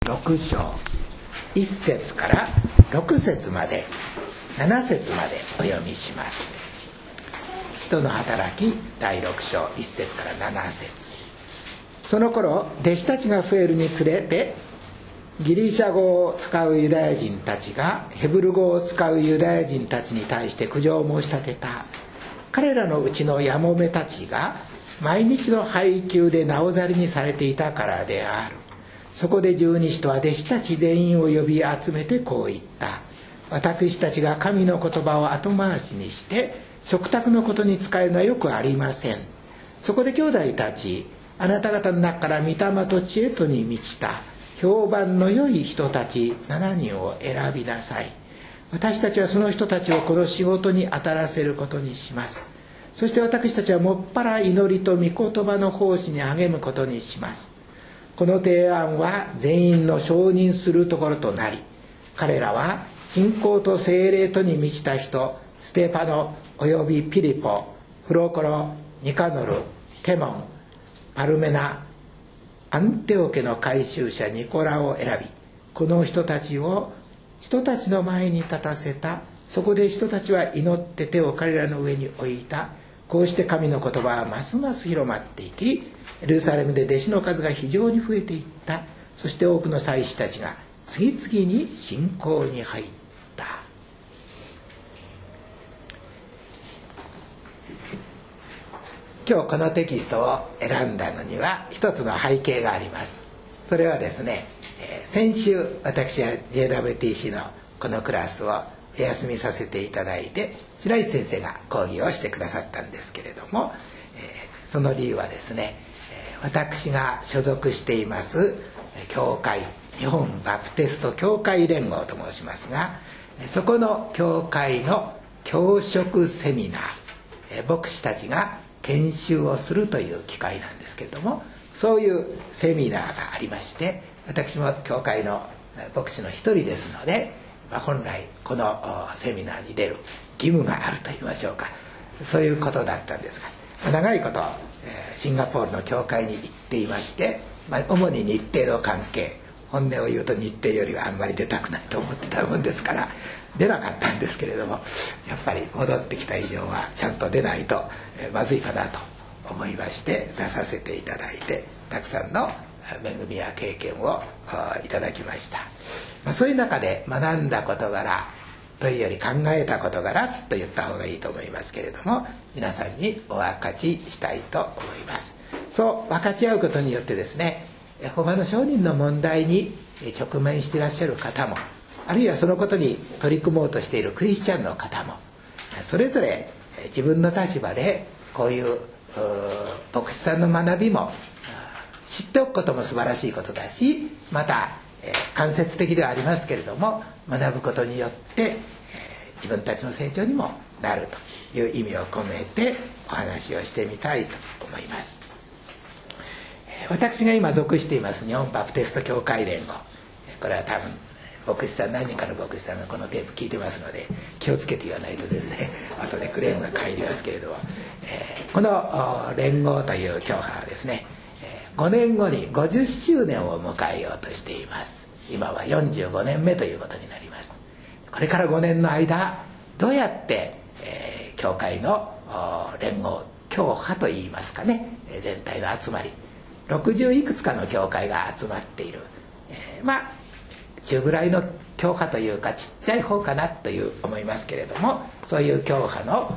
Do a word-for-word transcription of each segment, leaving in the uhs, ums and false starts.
ろく章いっ節からろく節までなな節までお読みします。使徒の働きだいろく章いっ節からなな節。その頃弟子たちが増えるにつれてギリシャ語を使うユダヤ人たちがヘブル語を使うユダヤ人たちに対して苦情を申し立てた。彼らのうちのやもめたちが毎日の配給でなおざりにされていたからである。そこで十二使徒は弟子たち全員を呼び集めてこう言った。私たちが神の言葉を後回しにして食卓のことに使えるのはよくありません。そこで兄弟たち、あなた方の中から御霊と知恵とに満ちた評判の良い人たちななにんを選びなさい。私たちはその人たちをこの仕事に当たらせることにします。そして私たちはもっぱら祈りと御言葉の奉仕に励むことにします。この提案は全員の承認するところとなり、彼らは信仰と聖霊とに満ちた人ステパノおよびピリポ、フロコロ、ニカノル、テモン、パルメナ、アンテオ家の改宗者ニコラを選び、この人たちを人たちの前に立たせた。そこで人たちは祈って手を彼らの上に置いた。こうして神の言葉はますます広まっていき、エルサレムで弟子の数が非常に増えていった。そして多くの祭司たちが次々に信仰に入った。今日このテキストを選んだのには一つの背景があります。それはですね、先週私は ジェイダブリューティーシー のこのクラスをお休みさせていただいて、白石先生が講義をしてくださったんですけれども、えー、その理由はですね、私が所属しています教会、日本バプテスト教会連合と申しますが、そこの教会の教職セミナー、牧師たちが研修をするという機会なんですけれども、そういうセミナーがありまして、私も教会の牧師の一人ですので、まあ、本来このセミナーに出る義務があると言いましょうか、そういうことだったんですが、長いことシンガポールの教会に行っていまして、まあ、主に日程の関係、本音を言うと日程よりはあんまり出たくないと思ってたもんですから出なかったんですけれども、やっぱり戻ってきた以上はちゃんと出ないとまずいかなと思いまして出させていただいて、たくさんの恵みや経験をいただきました。まあ、そういう中で学んだ事柄というより考えた事柄と言った方がいいと思いますけれども、皆さんにお分かちしたいと思います。そう分かち合うことによってですね、エホバの証人の問題に直面していらっしゃる方も、あるいはそのことに取り組もうとしているクリスチャンの方も、それぞれ自分の立場でこういう牧師さんの学びも知っておくことも素晴らしいことだし、また間接的ではありますけれども、学ぶことによって自分たちの成長にもなるという意味を込めてお話をしてみたいと思います。私が今属しています日本バプテスト教会連合、これは多分牧師さん、何人かの牧師さんがこのテープ聞いてますので気をつけて言わないとですね、後でクレームが返りますけれども、えー、この連合という教派はですね、ごねんごにごじゅっしゅうねんを迎えようとしています。今はよんじゅうごねんめということになります。これからごねんの間どうやって、えー、教会の連合、教派といいますかね、全体の集まり、ろくじゅういくつかの教会が集まっている、えー、まあ中ぐらいの教派というかちっちゃい方かなという思いますけれども、そういう教派の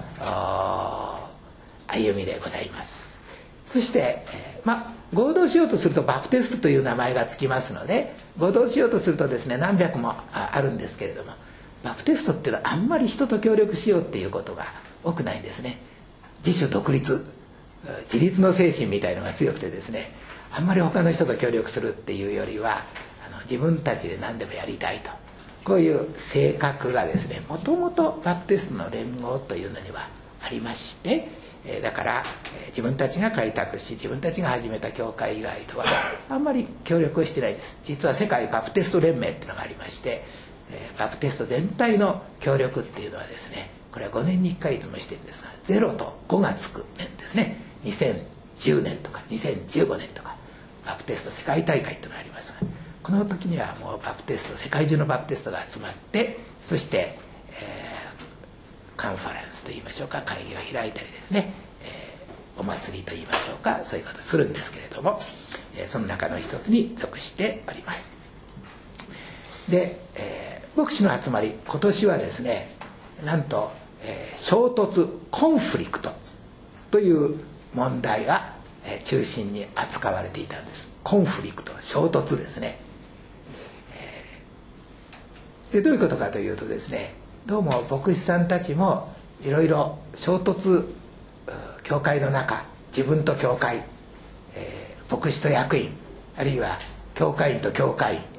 歩みでございます。そして、えー、まあ合同しようとするとバプテストという名前がつきますので、合同しようとするとですね、何百もあるんですけれども、バプテストっていうのはあんまり人と協力しようっていうことが多くないんですね。自主独立、自立の精神みたいのが強くてですね、あんまり他の人と協力するっていうよりはあの自分たちで何でもやりたいと、こういう性格がですね、もともとバプテストの連合というのにはありまして、だから自分たちが開拓し自分たちが始めた教会以外とはあんまり協力をしてないです。実は世界バプテスト連盟っていうのがありまして、バプテスト全体の協力っていうのはですね、これはごねんにいっかいいつもしてるんですが、ゼロとごがつく年ですね。にせんじゅうねんとかにせんじゅうごねんとかバプテスト世界大会っていうのがありますが、 この時にはもうバプテスト、世界中のバプテストが集まって、そして、えー、カンファレンスといいましょうか、会議を開いたりですね、えー、お祭りといいましょうか、そういうことをするんですけれども、えー、その中の一つに属しております。で、えー、牧師の集まり、今年はですね、なんと、えー、衝突コンフリクトという問題が、えー、中心に扱われていたんです。コンフリクト、衝突ですね。えー、でどういうことかというとですね、どうも牧師さんたちもいろいろ衝突、教会の中、自分と教会、えー、牧師と役員、あるいは教会員と教会員、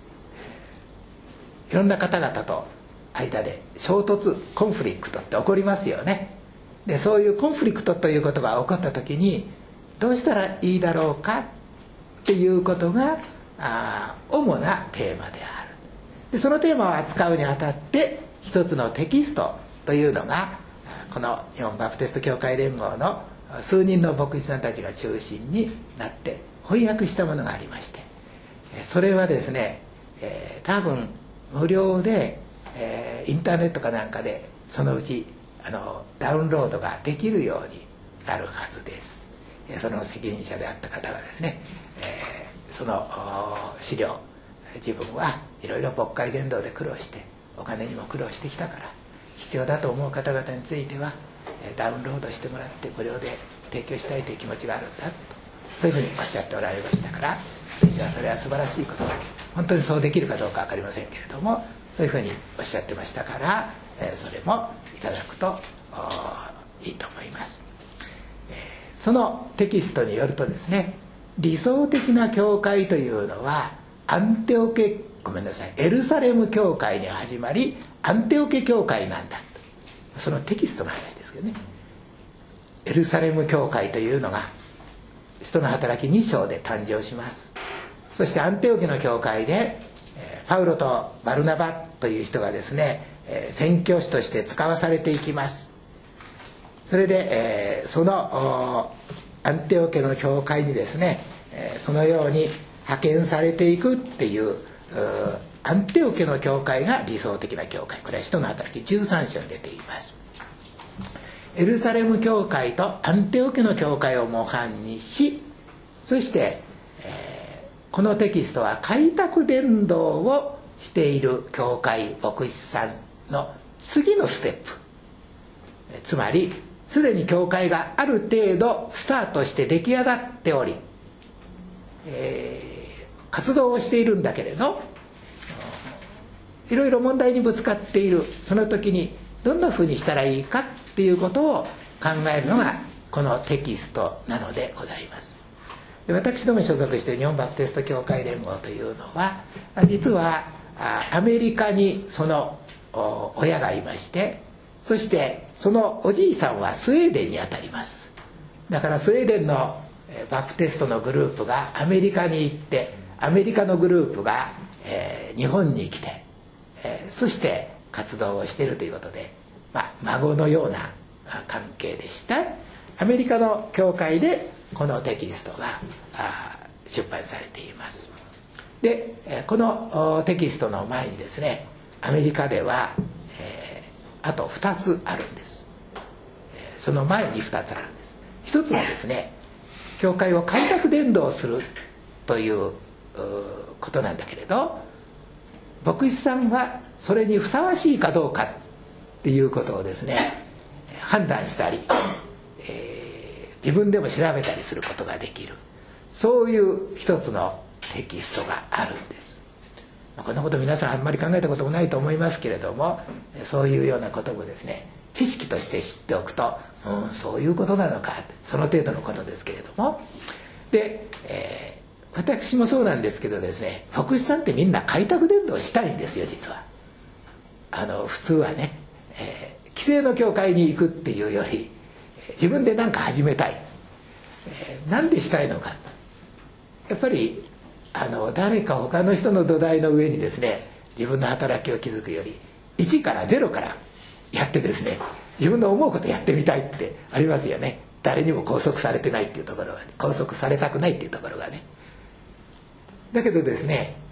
いろんな方々と間で衝突コンフリクトって起こりますよね。でそういうコンフリクトということが起こった時にどうしたらいいだろうかっていうことがあ主なテーマである。でそのテーマを扱うにあたって一つのテキストというのがこの日本バプテスト教会連合の数人の牧師さんたちが中心になって翻訳したものがありまして、それはですね、えー、多分無料で、えー、インターネットかなんかでそのうちあのダウンロードができるようになるはずです。その責任者であった方がですね、えー、その資料、自分はいろいろ牧会伝道で苦労してお金にも苦労してきたから必要だと思う方々についてはダウンロードしてもらって無料で提供したいという気持ちがあるんだと、そういうふうにおっしゃっておられましたから、私はそれは素晴らしいことだ、本当にそうできるかどうか分かりませんけれども、そういうふうにおっしゃってましたから、えー、それもいただくといいと思います。えー、そのテキストによるとですね、理想的な教会というのはアンテオケごめんなさいエルサレム教会に始まりアンテオケ教会なんだ、そのテキストの話ですけどね。エルサレム教会というのが使徒の働きに章で誕生します。そしてアンテオケの教会でパウロとバルナバという人がですね、宣教師として使わされていきます。それでそのアンテオケの教会にですね、そのように派遣されていくっていうアンテオケの教会が理想的な教会、これは使徒の働きじゅうさん章に出ています。エルサレム教会とアンテオケの教会を模範にし、そして、えー、このテキストは開拓伝道をしている教会牧師さんの次のステップ、つまりすでに教会がある程度スタートして出来上がっており、えー、活動をしているんだけれどいろいろ問題にぶつかっている、その時にどんなふうにしたらいいかっていうことを考えるのがこのテキストなのでございます。で私ども所属している日本バプテスト教会連合というのは実はアメリカにその親がいまして、そしてそのおじいさんはスウェーデンにあたります。だからスウェーデンのバプテストのグループがアメリカに行って、アメリカのグループが、えー、日本に来て、えー、そして活動をしているということで、まあ、孫のような関係でした。アメリカの教会でこのテキストが出版されています。でこのテキストの前にですね、アメリカでは、えー、あとふたつあるんです。その前にふたつあるんです。ひとつはですね、教会を開拓伝道するということなんだけれど、牧師さんはそれにふさわしいかどうかっていうことをですね判断したり、えー、自分でも調べたりすることができる、そういう一つのテキストがあるんです。こんなこと皆さんあんまり考えたこともないと思いますけれども、そういうようなこともですね知識として知っておくと、うん、そういうことなのか、その程度のことですけれども、で、えー、私もそうなんですけどですね、牧師さんってみんな開拓伝道したいんですよ。実はあの普通はね、えー、既成の教会に行くっていうより自分で何か始めたい、えー、なんでしたいのか、やっぱりあの誰か他の人の土台の上にですね自分の働きを築くよりいちからゼロからやってですね、自分の思うことやってみたいってありますよね。誰にも拘束されてないっていうところが、ね、拘束されたくないっていうところがね。だけどですね、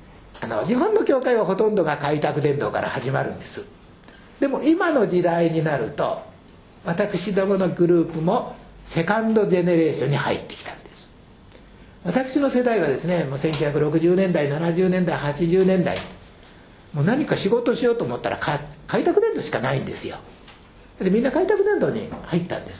あの日本の教会はほとんどが開拓伝道から始まるんです。でも今の時代になると私どものグループもセカンドジェネレーションに入ってきたんです。私の世代はですね、もうせんきゅうひゃくろくじゅうねんだいななじゅうねんだいはちじゅうねんだい、もう何か仕事しようと思ったら開拓伝道しかないんですよ。でみんな開拓伝道に入ったんです。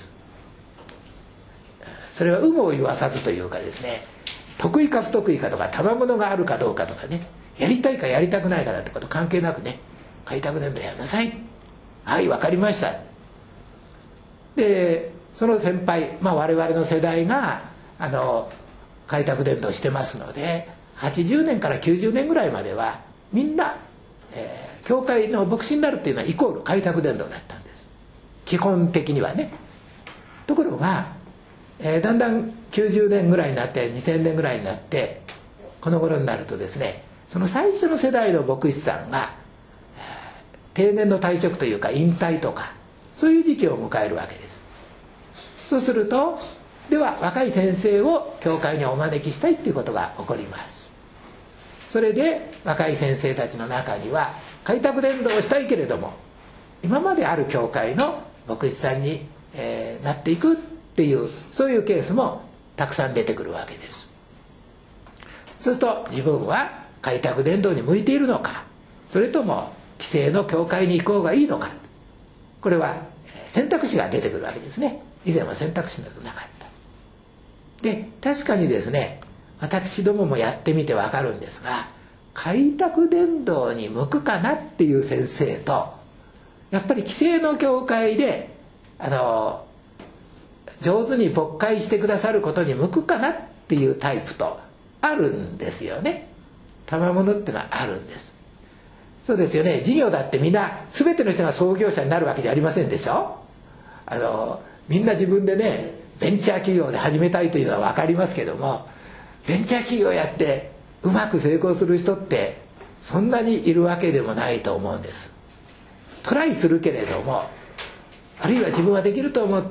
それは有無を言わさずというかですね、得意か不得意かとか賜物があるかどうかとかね、やりたいかやりたくないかなんてこと関係なくね、開拓伝道やんなさい、はい分かりました。でその先輩、まあ、我々の世代があの開拓伝道してますので、はちじゅうねんからきゅうじゅうねんぐらいまではみんな、えー、教会の牧師になるっていうのはイコール開拓伝道だったんです、基本的にはね。ところが、えー、だんだんきゅうじゅうねんぐらいになってにせんねんぐらいになってこの頃になるとですね、その最初の世代の牧師さんが、えー、定年の退職というか引退とかそういう時期を迎えるわけです。そうするとでは若い先生を教会にお招きしたいっていうことが起こります。それで若い先生たちの中には開拓伝道をしたいけれども今まである教会の牧師さんに、えー、なっていくっていう、そういうケースもたくさん出てくるわけです。そうすると自分は開拓伝道に向いているのか、それとも既成の教会に行こうがいいのか、これは選択肢が出てくるわけですね。以前は選択肢などなかった。で確かにですね、私どももやってみて分かるんですが、開拓伝道に向くかなっていう先生と、やっぱり既成の教会であの上手に牧会してくださることに向くかなっていうタイプとあるんですよね。賜物ってのはあるんです。そうですよね。事業だってみんな全ての人が創業者になるわけじゃありませんでしょ。あのみんな自分でねベンチャー企業で始めたいというのは分かりますけども、ベンチャー企業やってうまく成功する人ってそんなにいるわけでもないと思うんです。トライするけれども、あるいは自分はできると思って、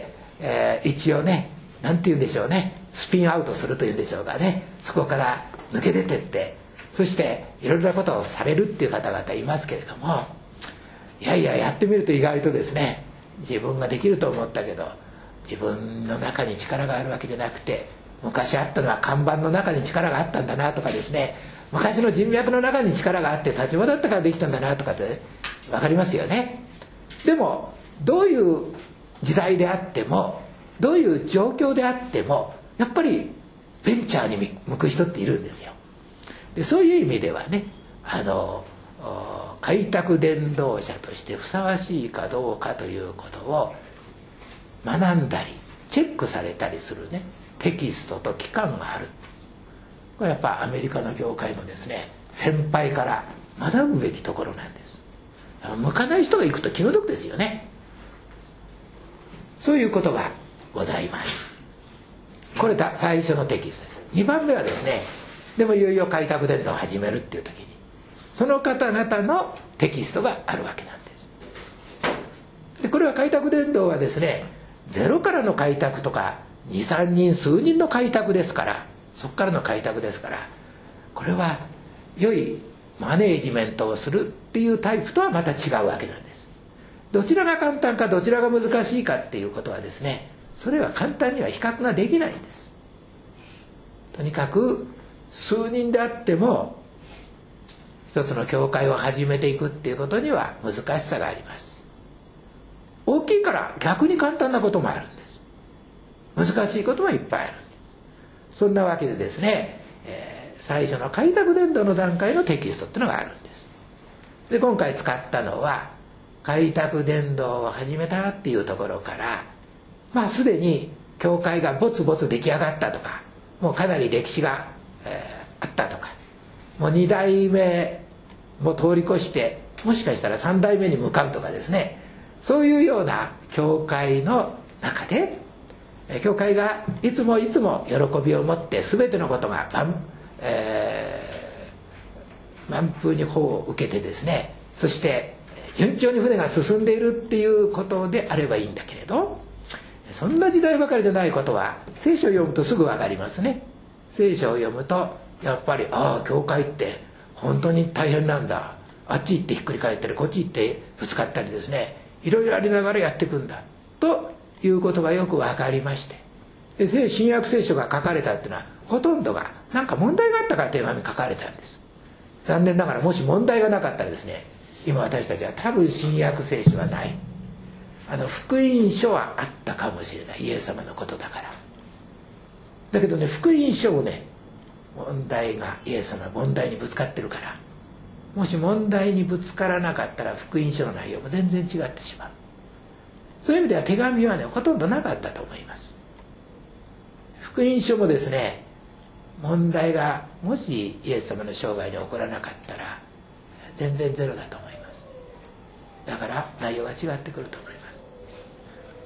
えー、一応ね、なんて言うんでしょうね、スピンアウトするというんでしょうかね、そこから抜け出てって、そしていろいろなことをされるっていう方々いますけれども、いやいややってみると意外とですね、自分ができると思ったけど自分の中に力があるわけじゃなくて、昔あったのは看板の中に力があったんだなとかですね、昔の人脈の中に力があって立場だったからできたんだなとかって分かりますよね。でもどういう時代であってもどういう状況であってもやっぱりベンチャーに向く人っているんですよ。でそういう意味ではね、あの開拓伝道者としてふさわしいかどうかということを学んだりチェックされたりするねテキストと機関がある。これやっぱアメリカの業界のですね先輩から学ぶべきところなんです。向かない人が行くと気の毒ですよね。そういうことがございます。これが最初のテキストです。にばんめはですね、でもいよいよ開拓伝道を始めるっていう時にその方々のテキストがあるわけなんです。でこれは開拓伝道はですね、ゼロからの開拓とかにさんにん数人の開拓ですから、そこからの開拓ですから、これは良いマネージメントをするっていうタイプとはまた違うわけなんです。どちらが簡単かどちらが難しいかっていうことはですね、それは簡単には比較ができないんです。とにかく数人であっても一つの教会を始めていくっていうことには難しさがあります。大きいから逆に簡単なこともあるんです。難しいこともいっぱいあるんです。そんなわけでですね、えー、最初の開拓伝道の段階のテキストっていうのがあるんです。で今回使ったのは開拓伝道を始めたっていうところから、まあすでに教会がぼつぼつ出来上がったとか、もうかなり歴史が、えー、あったとか、もうに代目も通り越してもしかしたらさん代目に向かうとかですね、そういうような教会の中で教会がいつもいつも喜びを持って全てのことが満、えー、満風に帆を受けてですね、そして順調に船が進んでいるっていうことであればいいんだけれど、そんな時代ばかりじゃないことは聖書を読むとすぐ分かりますね。聖書を読むとやっぱりああ教会って本当に大変なんだ、あっち行ってひっくり返ったりこっち行ってぶつかったりですね、いろいろありながらやっていくんだということがよく分かりまして、で新約聖書が書かれたっていうのはほとんどが何か問題があったから手紙書かれたんです。残念ながらもし問題がなかったらですね、今私たちは多分新約聖書はない、あの福音書はあったかもしれない、イエス様のことだから。だけどね、福音書をね、問題がイエス様問題にぶつかってるから、もし問題にぶつからなかったら福音書の内容も全然違ってしまう。そういう意味では手紙はねほとんどなかったと思います。福音書もですね、問題がもしイエス様の生涯に起こらなかったら全然ゼロだと思います。だから内容が違ってくると思います。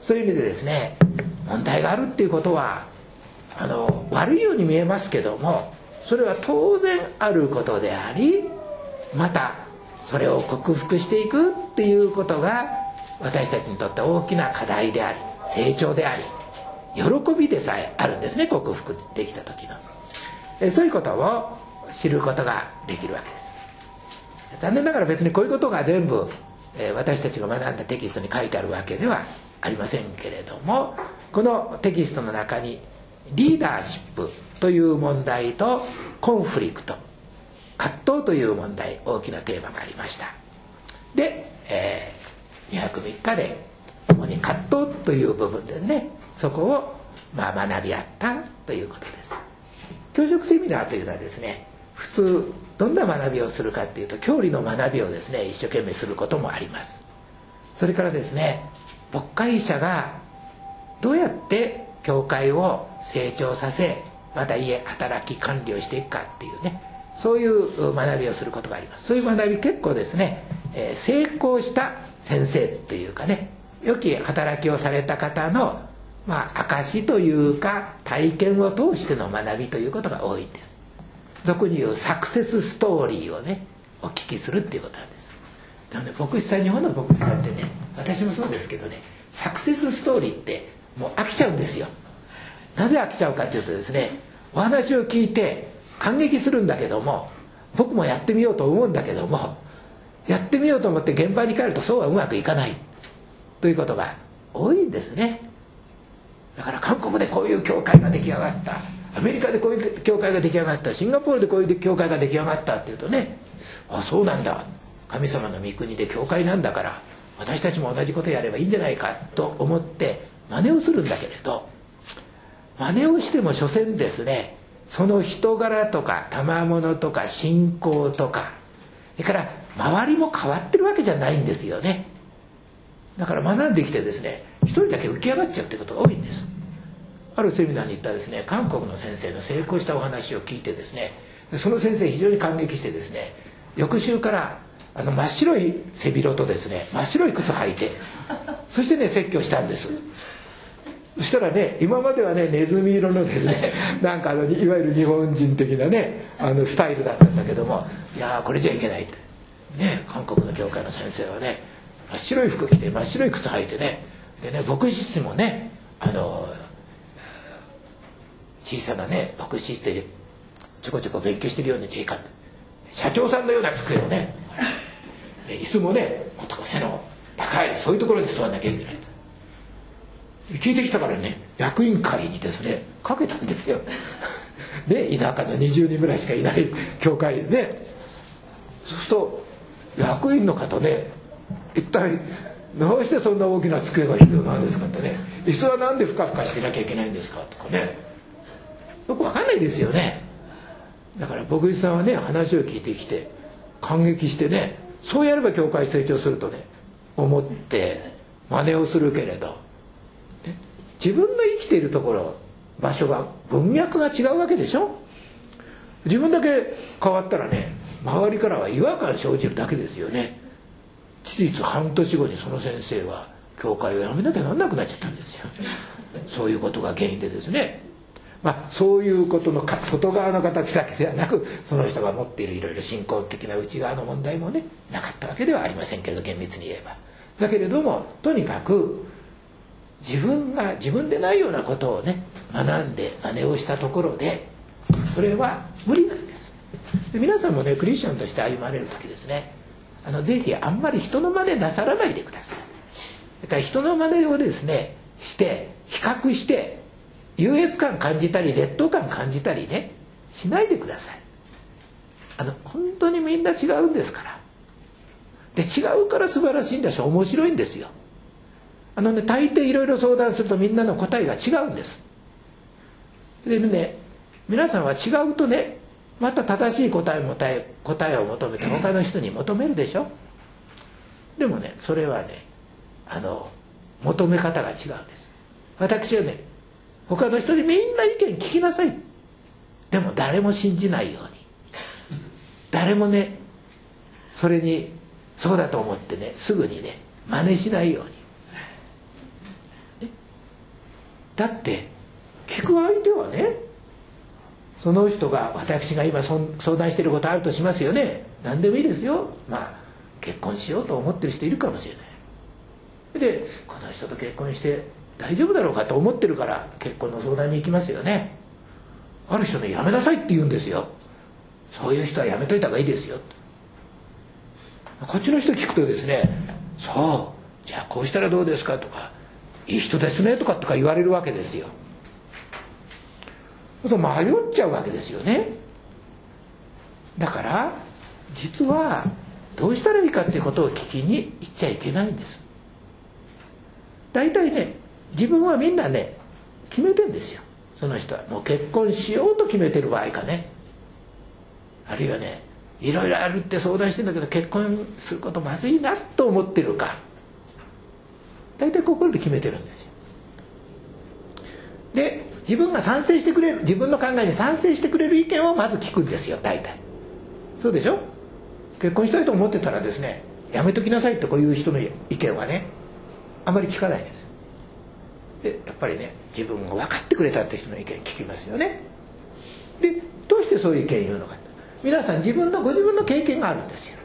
そういう意味でですね、問題があるっていうことはあの悪いように見えますけども、それは当然あることであり、またそれを克服していくっていうことが私たちにとって大きな課題であり成長であり喜びでさえあるんですね、克服できた時の。えそういうことを知ることができるわけです。残念ながら別にこういうことが全部、え私たちが学んだテキストに書いてあるわけではありませんけれども、このテキストの中にリーダーシップという問題とコンフリクト、葛藤という問題、大きなテーマがありました。で、えー、にはくみっかで主に葛藤という部分ですね、そこをまあ学び合ったということです。教職セミナーというのはですね、普通どんな学びをするかっていうと、教理の学びをですね一生懸命することもあります。それからですね、牧会者がどうやって教会を成長させ、また家働き管理をしていくかっていうね、そういう学びをすることがあります。そういう学び結構ですね、えー、成功した先生っていうかね、良き働きをされた方のまあ証というか体験を通しての学びということが多いんです。俗に言うサクセスストーリーをねお聞きするっていうことなんです。でもね、牧師さん、日本の牧師さんってね、私もそうですけどね、サクセスストーリーってもう飽きちゃうんですよ。なぜ飽きちゃうかというとですね、お話を聞いて感激するんだけども、僕もやってみようと思うんだけども、やってみようと思って現場に帰るとそうはうまくいかないということが多いんですね。だから韓国でこういう教会が出来上がった、アメリカでこういう教会が出来上がった、シンガポールでこういう教会が出来上がったっていうとね、あ、そうなんだ、神様の御国で教会なんだから私たちも同じことやればいいんじゃないかと思って真似をするんだけれど、真似をしても所詮ですね、その人柄とか賜物とか信仰とか、それから周りも変わってるわけじゃないんですよね。だから学んできてですね、一人だけ浮き上がっちゃうってことが多いんです。あるセミナーに行ったですね、韓国の先生の成功したお話を聞いてですね、その先生非常に感激してですね、翌週からあの真っ白い背広とですね真っ白い靴履いて、そしてね説教したんです。そしたらね、今まではねネズミ色のですねなんかあのいわゆる日本人的なねあのスタイルだったんだけども、いやーこれじゃいけないってね、韓国の教会の先生はね真っ白い服着て真っ白い靴履いてね、でね牧師室もねあの小さなね牧師室でちょこちょこ勉強してるような定価、社長さんのような机をね、椅子もねもっと背の高いそういうところで座んなきゃいけないと聞いてきたからね、役員会にですねかけたんですよね、田舎のにじゅうにんぐらいしかいない教会でね。そうすると役員の方ね、一体どうしてそんな大きな机が必要なんですかってね、椅子はなんでふかふかしてなきゃいけないんですかとかね、よくわかんないですよね。だから牧師さんはね話を聞いてきて感激してね、そうやれば教会成長するとね思って真似をするけれど、ね、自分の生きているところ場所が文脈が違うわけでしょ。自分だけ変わったらね周りからは違和感生じるだけですよね。事実半年後にその先生は教会を辞めなきゃなんなくなっちゃったんですよ。そういうことが原因でですね、まあ、そういうことの外側の形だけではなく、その人が持っているいろいろ信仰的な内側の問題もねなかったわけではありませんけれど、厳密に言えば。だけれどもとにかく自分が自分でないようなことをね学んで真似をしたところでそれは無理なんです。 で皆さんもねクリスチャンとして歩まれる時ですね、あのぜひあんまり人の真似なさらないでください。だから人の真似をですねして比較して優越感感じたり劣等感感じたりねしないでください。あの本当にみんな違うんですから。で違うから素晴らしいんだし面白いんですよ。あのね大抵いろいろ相談するとみんなの答えが違うんです。でね皆さんは違うとねまた正しい答えも答えを求めて他の人に求めるでしょ。でもねそれはねあの求め方が違うんです。私はね他の人にみんな意見聞きなさい。でも誰も信じないように誰もねそれにそうだと思ってねすぐにね真似しないように。だって聞く相手はねその人が私が今相談していることあるとしますよね。何でもいいですよ。まあ結婚しようと思ってる人いるかもしれない。でこの人と結婚して大丈夫だろうかと思ってるから結婚の相談に行きますよね。ある人ねやめなさいって言うんですよ。そういう人はやめといた方がいいですよ。こっちの人聞くとですね、そうじゃあこうしたらどうですかとかいい人ですねとかとか言われるわけですよ。迷っちゃうわけですよね。だから実はどうしたらいいかっていうことを聞きに行っちゃいけないんです。大体ね自分はみんなね決めてんですよ。その人はもう結婚しようと決めてる場合かね、あるいはねいろいろあるって相談してんだけど結婚することまずいなと思ってるか、大体心で決めてるんですよ。で自分が賛成してくれる自分の考えに賛成してくれる意見をまず聞くんですよ。大体そうでしょ。結婚したいと思ってたらですねやめときなさいってこういう人の意見はねあまり聞かないんです。でやっぱりね自分が分かってくれたって人の意見聞きますよね。でどうしてそういう意見言うのか、皆さん自分のご自分の経験があるんですよ。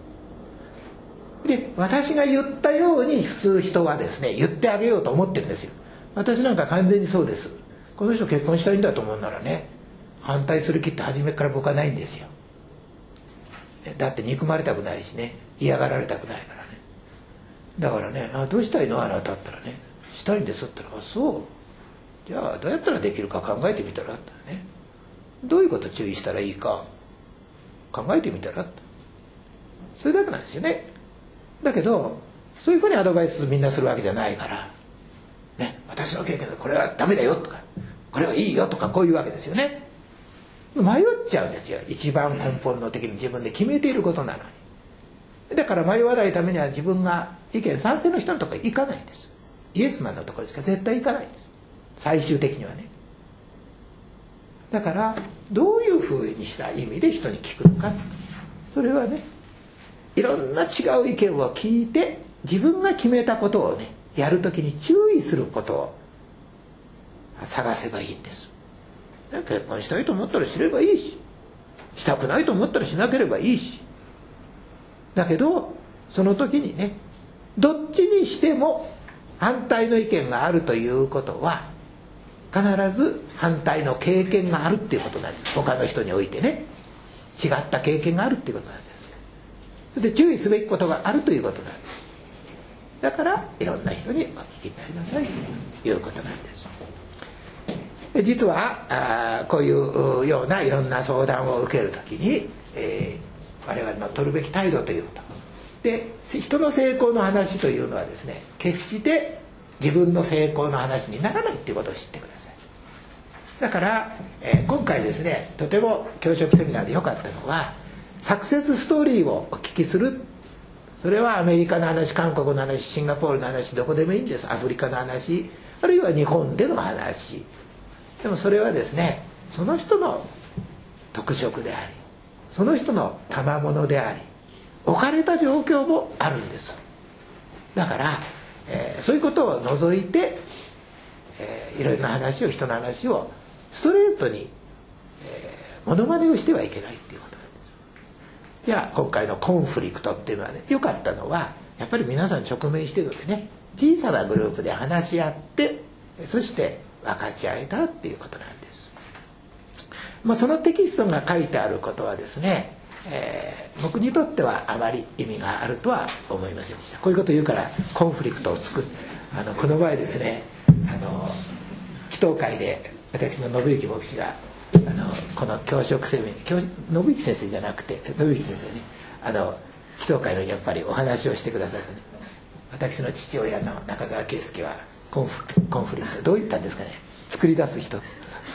で私が言ったように普通人はですね言ってあげようと思ってるんですよ。私なんか完全にそうです。この人結婚したいんだと思うならね反対する気って初めから僕はないんですよ。だって憎まれたくないしね嫌がられたくないからね。だからねあどうしたいのあなたったらねしたいんですって言ったらあそうじゃあどうやったらできるか考えてみたらってねどういうこと注意したらいいか考えてみたらってそれだけなんですよね。だけどそういうふうにアドバイスみんなするわけじゃないからね、私の経験でこれはダメだよとかこれはいいよとかこういうわけですよね。迷っちゃうんですよ。一番根本の的に自分で決めていることなのに。だから迷わないためには自分が意見賛成の人のところに行かないんです。イエスマンのところしか絶対行かないんです最終的にはね。だからどういうふうにした意味で人に聞くのか、それはねいろんな違う意見を聞いて自分が決めたことをねやるときに注意することを探せばいいんです。結婚したいと思ったらすればいいししたくないと思ったらしなければいいし、だけどその時にねどっちにしても反対の意見があるということは必ず反対の経験があるっていうことなんです。他の人においてね違った経験があるっていうことなんです。それで注意すべきことがあるということなんです。だからいろんな人にお聞きになりなさいということなんです。実はあこういうようないろんな相談を受けるときに、えー、我々の取るべき態度ということで人の成功の話というのはですね決して自分の成功の話にならないっていうことを知ってください。だから、えー、今回ですねとても教職セミナーで良かったのはサクセスストーリーをお聞きする。それはアメリカの話韓国の話シンガポールの話どこでもいいんです。アフリカの話あるいは日本での話でもそれはですねその人の特色でありその人の賜物であり置かれた状況もあるんです。だから、えー、そういうことを除いて、えー、いろいろな話を人の話をストレートに、えー、モノマネをしてはいけないっていうことなんです。じゃあ今回のコンフリクトっていうのはね良かったのはやっぱり皆さん直面してるのでね小さなグループで話し合ってそして分かち合えたっていうことなんです。 まあ、そのテキストが書いてあることはですね、えー、僕にとってはあまり意味があるとは思いませんでした。こういうことを言うからコンフリクトを救う。あのこの前ですね、あの祈祷会で私の信行牧師があのこの教職生命信行先生じゃなくて信行先生ね、あの祈祷会のやっぱりお話をしてくださってね、私の父親の中澤圭介はコンフコンフリクトどう言ったんですかね、作り出す人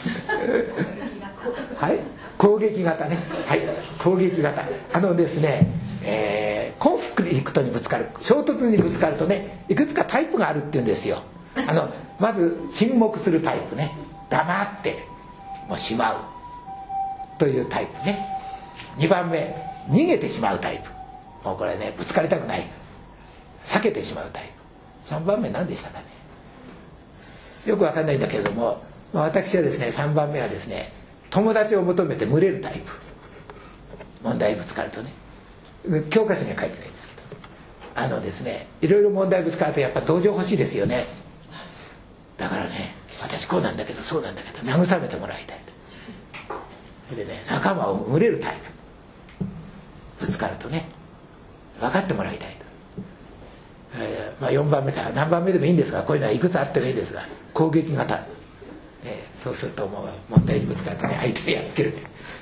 はい攻撃型ね、はい攻撃型、あのですね、えー、コンフリクトにぶつかる、衝突にぶつかるとね、いくつかタイプがあるって言うんですよ。あのまず沈黙するタイプね、黙ってもうしまうというタイプね。にばんめ、逃げてしまうタイプ、もうこれねぶつかりたくない、避けてしまうタイプ。さんばんめ何でしたかね、よくわかんないんだけれども、まあ、私はですねさんばんめはですね、友達を求めて群れるタイプ。問題ぶつかるとね、教科書には書いてないんですけど、あのですね、いろいろ問題ぶつかるとやっぱ同情欲しいですよね。だからね、私こうなんだけどそうなんだけど慰めてもらいたいと。それでね、仲間を群れるタイプ。ぶつかるとね分かってもらいたいと、えーまあ、よんばんめから何番目でもいいんですが、こういうのはいくつあってもいいんですが、攻撃型、えー、そうするともう問題にぶつかってね相手をやっつける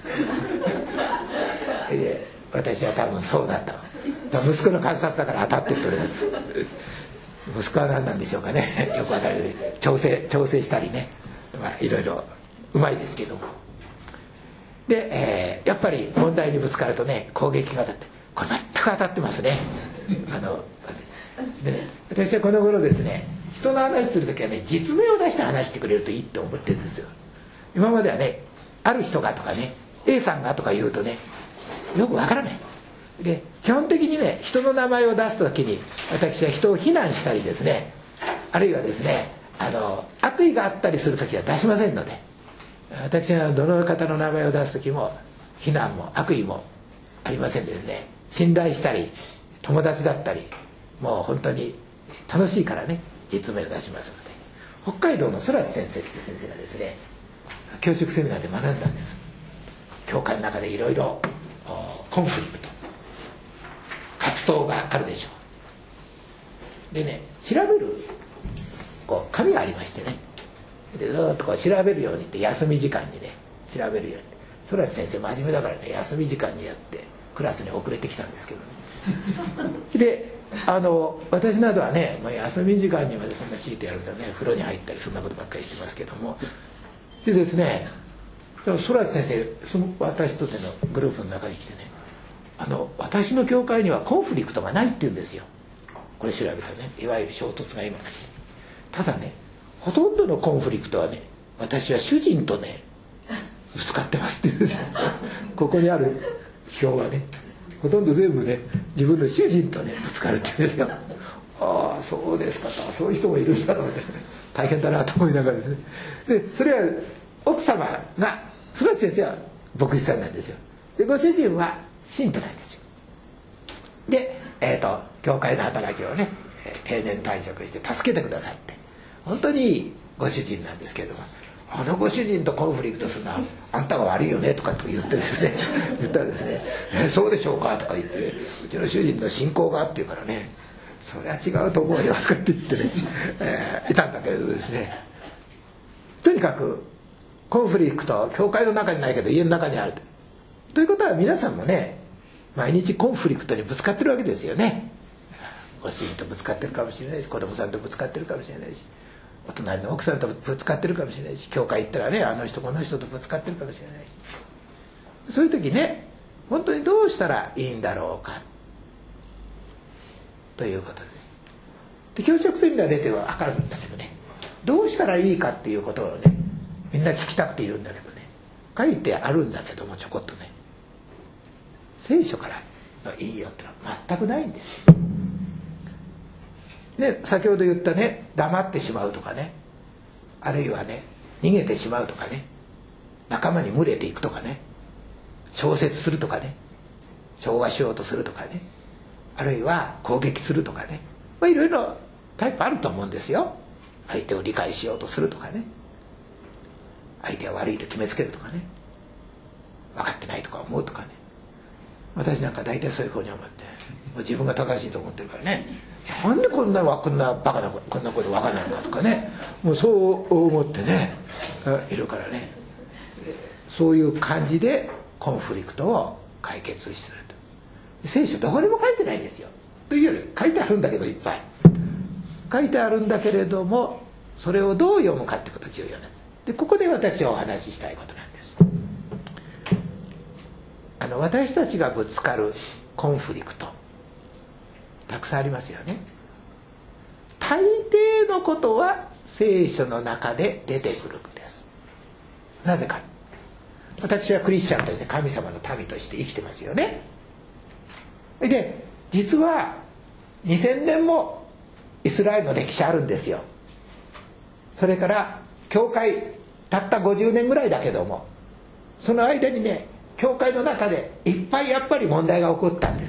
で私は多分そうなったの、まあ、息子の観察だから当たってると思います。息子は何なんでしょうかねよくわかる、調整調整したりね、まあ、いろいろうまいですけども、で、えー、やっぱり問題にぶつかるとね攻撃型って、これ全く当たってますね。あのでね、私はこの頃ですね、人の話する時はね実名を出して話してくれるといいって思ってるんですよ。今まではね、ある人がとかね A さんがとか言うとねよくわからないで、基本的にね人の名前を出す時に私は人を非難したりですね、あるいはですね、あの悪意があったりする時は出しませんので、私はどの方の名前を出す時も非難も悪意もありませんですね、信頼したり友達だったり、もう本当に楽しいからね実名を出しますので。北海道の空知先生っていう先生がですね、教職セミナーで学んだんです。教会の中でいろいろコンフリクト、葛藤があるでしょう。でね、調べるこう紙がありましてね、でずっとこう調べるようにって休み時間にね調べるように、空知先生真面目だからね休み時間にやってクラスに遅れてきたんですけどねであの私などはね、まあ、休み時間にまでそんなシートやるとね風呂に入ったりそんなことばっかりしてますけども、でですね、空知先生その私とてのグループの中に来てね、あの私の教会にはコンフリクトがないって言うんですよ。これ調べたね、いわゆる衝突が今ない。ただね、ほとんどのコンフリクトはね、私は主人とねぶつかってますって言うんですよここにある表はねほとんど全部ね自分の主人とねぶつかるって言うんですよ。ああそうですかと、そういう人もいるんだろうね、大変だなと思いながらですね。でそれは奥様が空知先生は牧師さんなんですよ。でご主人は信徒なんですよ。で、えーと、教会の働きをね定年退職して助けてくださいって本当にいいご主人なんですけれども、あのご主人とコンフリクトするのはあんたが悪いよねとかって言ってですね言ったらですね、えそうでしょうかとか言って、うちの主人の信仰がっていうからね、それは違うと思うよとかって言ってね、えー、いたんだけれどですね、とにかくコンフリクト教会の中にないけど家の中にあるということは、皆さんもね毎日コンフリクトにぶつかってるわけですよね。ご主人とぶつかってるかもしれないし、子供さんとぶつかってるかもしれないし、お隣の奥さんとぶつかってるかもしれないし、教会行ったらねあの人この人とぶつかってるかもしれないし、そういう時ね本当にどうしたらいいんだろうかということで、で教職セミナー出ては分かるんだけどね、どうしたらいいかっていうことをねみんな聞きたくているんだけどね、書いてあるんだけどもちょこっとね聖書からのいいよってのは全くないんですよ。で先ほど言ったね黙ってしまうとかね、あるいはね逃げてしまうとかね、仲間に群れていくとかね、消説するとかね、調和しようとするとかね、あるいは攻撃するとかね、まあ、いろいろタイプあると思うんですよ。相手を理解しようとするとかね、相手は悪いと決めつけるとかね、 分かってないとか思うとかね、私なんか大体そういうふうに思ってもう自分が正しいと思ってるからね、なんでこんなこんなバカなこんなこと分かんないのかとかね、もうそう思ってねいるからね、そういう感じでコンフリクトを解決すると。聖書どこにも書いてないんですよ。というより書いてあるんだけどいっぱい書いてあるんだけれども、それをどう読むかってことが重要なんです。でここで私はお話ししたいことなんです。あの私たちがぶつかるコンフリクトたくさんありますよね。大抵のことは聖書の中で出てくるんです。なぜか、私はクリスチャンとして神様の民として生きてますよね。で実はにせんねんもイスラエルの歴史あるんですよ。それから教会たったごじゅうねんぐらいだけども、その間にね教会の中でいっぱいやっぱり問題が起こったんです。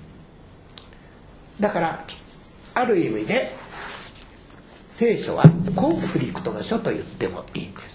だからある意味で聖書はコンフリクトの書と言ってもいいんです。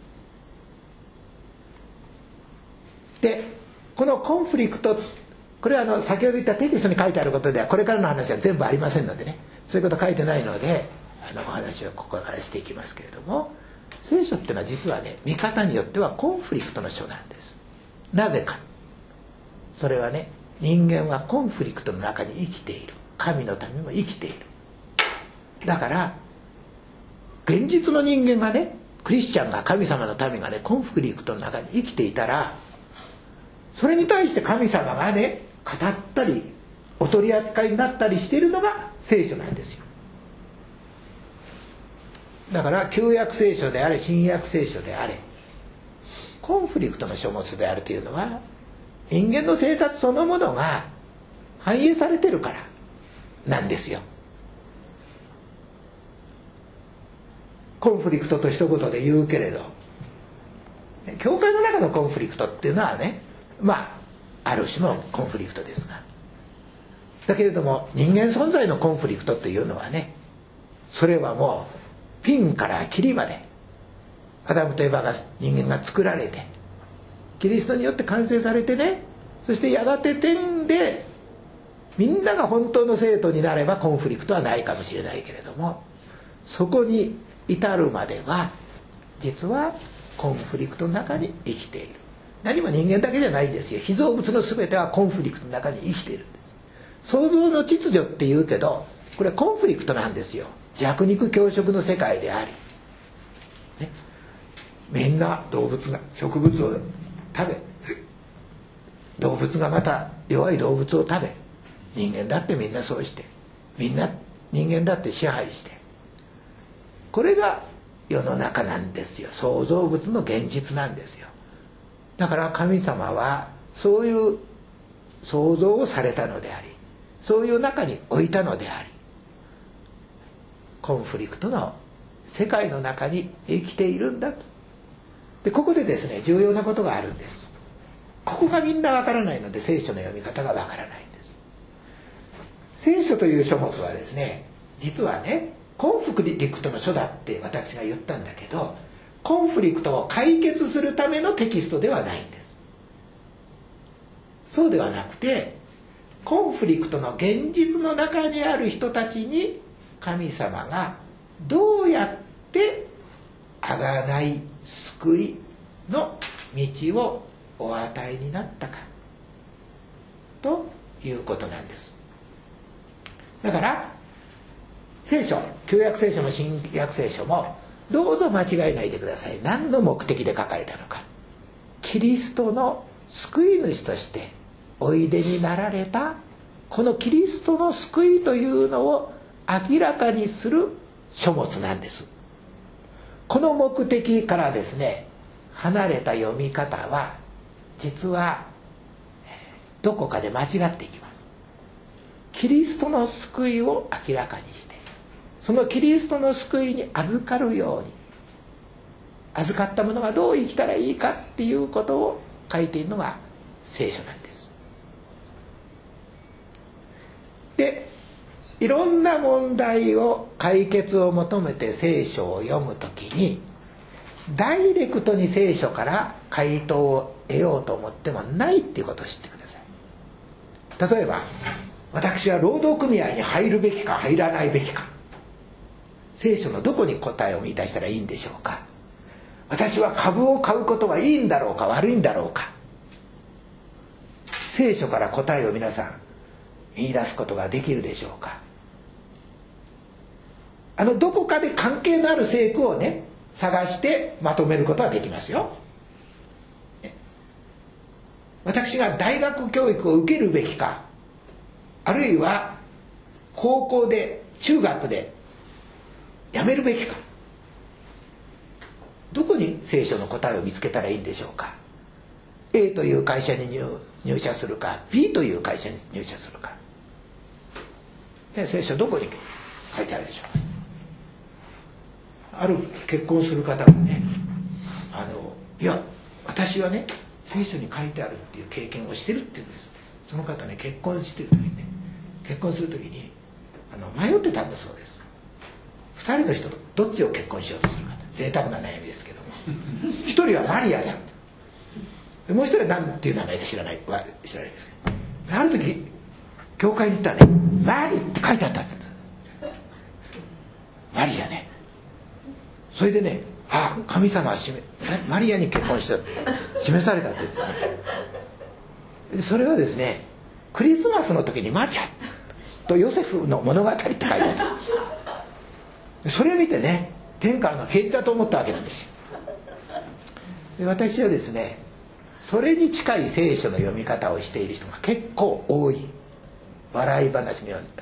でこのコンフリクト、これはあの先ほど言ったテキストに書いてあることではこれからの話は全部ありませんのでね、そういうこと書いてないのであのお話をここからしていきますけれども、聖書っていうのは実はね見方によってはコンフリクトの書なんです。なぜか、それはね人間はコンフリクトの中に生きている、神の民も生きている。だから現実の人間がね、クリスチャンが神様の民がねコンフリクトの中に生きていたら、それに対して神様がね語ったりお取り扱いになったりしているのが聖書なんですよ。だから旧約聖書であれ新約聖書であれコンフリクトの書物であるというのは人間の生活そのものが反映されてるからなんですよ。コンフリクトと一言で言うけれど、教会の中のコンフリクトっていうのはね、まあある種のコンフリクトですが、だけれども人間存在のコンフリクトというのはね、それはもうピンからキリまでアダムとエバが人間が作られてキリストによって完成されてね、そしてやがて天でみんなが本当の生徒になればコンフリクトはないかもしれないけれども、そこに至るまでは実はコンフリクトの中に生きている。何も人間だけじゃないんですよ。被造物の全てはコンフリクトの中に生きているんです。創造の秩序っていうけど、これはコンフリクトなんですよ。弱肉強食の世界であり、ね、みんな動物が植物を食べ、動物がまた弱い動物を食べ、人間だってみんなそうして、みんな人間だって支配して、これが世の中なんですよ。創造物の現実なんですよ。だから神様はそういう創造をされたのであり、そういう中に置いたのであり、コンフリクトの世界の中に生きているんだと。でここでですね重要なことがあるんです。ここがみんなわからないので聖書の読み方がわからないんです。聖書という書物はですね、実はねコンフリクトの書だって私が言ったんだけど、コンフリクトを解決するためのテキストではないんです。そうではなくて、コンフリクトの現実の中にある人たちに神様がどうやって贖い救いの道をお与えになったかということなんです。だから聖書、旧約聖書も新約聖書もどうぞ間違えないでください。何の目的で書かれたのか。キリストの救い主としておいでになられたこのキリストの救いというのを明らかにする書物なんです。この目的からですね離れた読み方は実はどこかで間違っていきます。キリストの救いを明らかにして、そのキリストの救いに預かるように、預かったものがどう生きたらいいかっていうことを書いているのが聖書なんです。でいろんな問題を解決を求めて聖書を読むときにダイレクトに聖書から回答を得ようと思ってもないっていうことを知ってください。例えば私は労働組合に入るべきか入らないべきか、聖書のどこに答えを見出したらいいんでしょうか。私は株を買うことはいいんだろうか悪いんだろうか、聖書から答えを皆さん見出すことができるでしょうか。あのどこかで関係のある聖句をね探してまとめることはできますよ。私が大学教育を受けるべきか、あるいは高校で中学でやめるべきか、どこに聖書の答えを見つけたらいいんでしょうか。 A という会社に 入, 入社するか B という会社に入社するか、聖書どこに書いてあるでしょうか。ある結婚する方がね、あのいや私はね聖書に書いてあるっていう経験をしてるって言うんです。その方ね結婚してる時にね結婚する時にあの迷ってたんだそうです。二人の人とどっちを結婚しようとするか、贅沢な悩みですけども一人はマリアさんで、もう一人は何ていう名前か知らないは知らないですけど、ある時教会に行ったらねマリって書いてあったんです。マリアね。それでね、あ、神様は示マリアに結婚した示されたって言って、それはですねクリスマスの時にマリアとヨセフの物語って書いてある。それを見てね天からの啓示だと思ったわけなんですよ。で私はですねそれに近い聖書の読み方をしている人が結構多い。笑い話のように、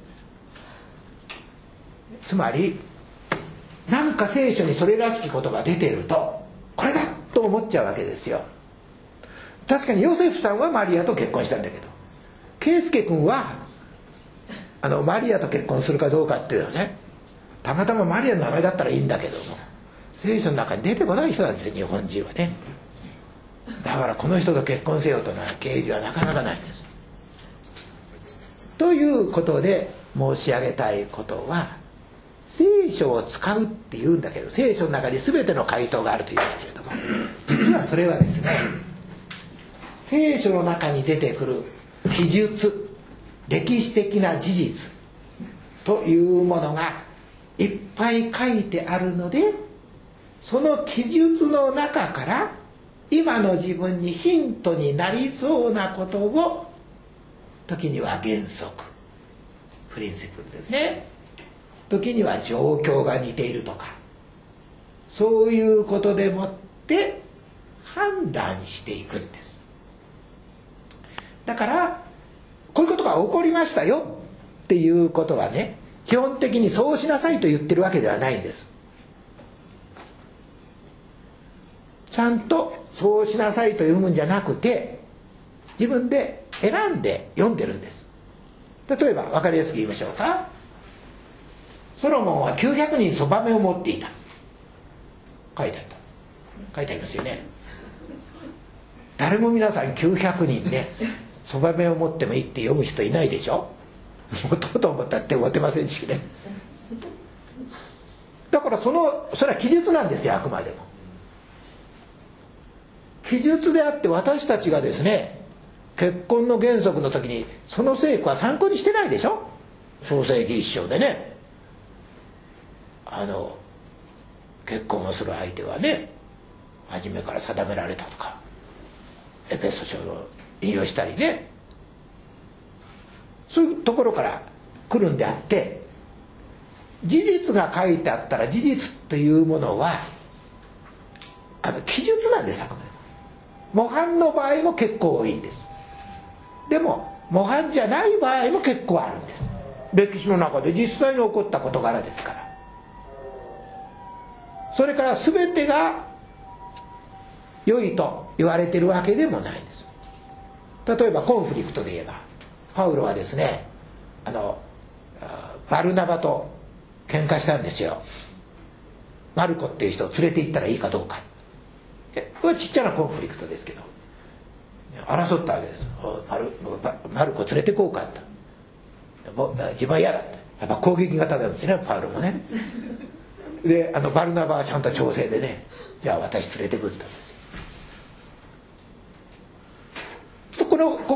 つまりなんか聖書にそれらしきことが出ているとこれだと思っちゃうわけですよ。確かにヨセフさんはマリアと結婚したんだけど、圭介君はあのマリアと結婚するかどうかっていうのはね、たまたまマリアの名前だったらいいんだけども聖書の中に出てこない人なんですよ、日本人はね。だからこの人と結婚せよという啓示はなかなかないんです。ということで申し上げたいことは、聖書を使うっていうんだけど聖書の中に全ての回答があるというんだけれども、実はそれはですね聖書の中に出てくる記述、歴史的な事実というものがいっぱい書いてあるので、その記述の中から今の自分にヒントになりそうなことを、時には原則プリンシプルですね、時には状況が似ているとか、そういうことでもって判断していくんです。だからこういうことが起こりましたよっていうことはね、基本的にそうしなさいと言ってるわけではないんです。ちゃんとそうしなさいと読むんじゃなくて、自分で選んで読んでるんです。例えば分かりやすく言いましょうか。ソロモンはきゅうひゃくにんそばめを持っていた、書いてあった書いてありますよね。誰も皆さんきゅうひゃくにんねそばめを持ってもいいって読む人いないでしょ。持とうと思ったって持てませんしね。だからそのそれは記述なんですよ、あくまでも記述であって、私たちがですね結婚の原則の時にその聖句は参考にしてないでしょ。創世記一章でね、あの結婚をする相手はね初めから定められたとかエペソ書を引用したりね、そういうところから来るんであって、事実が書いてあったら事実というものはあの記述なんです。模範の場合も結構多いんです。でも模範じゃない場合も結構あるんです。歴史の中で実際に起こった事柄ですから。それから全てが良いと言われているわけでもないんです。例えばコンフリクトで言えば、パウロはですねあのバルナバと喧嘩したんですよ。マルコっていう人を連れて行ったらいいかどうか。これはちっちゃなコンフリクトですけど争ったわけです。マル、マルコ連れてこうかと、自分は嫌だって、やっぱ攻撃型なんですねパウロもね。であのバルナバはちゃんと調整でね、じゃあ私連れてくるって言ったんですよ。